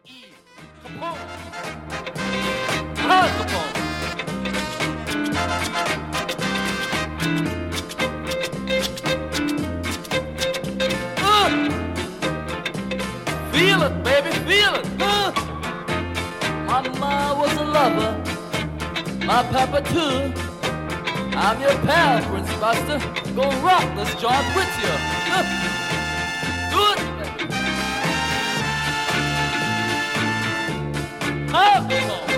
Capone. Al Capone. Feel it, baby, feel it. My mama was a lover, my papa too. I'm your pal, Prince Buster. Gonna rock this joint with you. Do it, baby. Come on.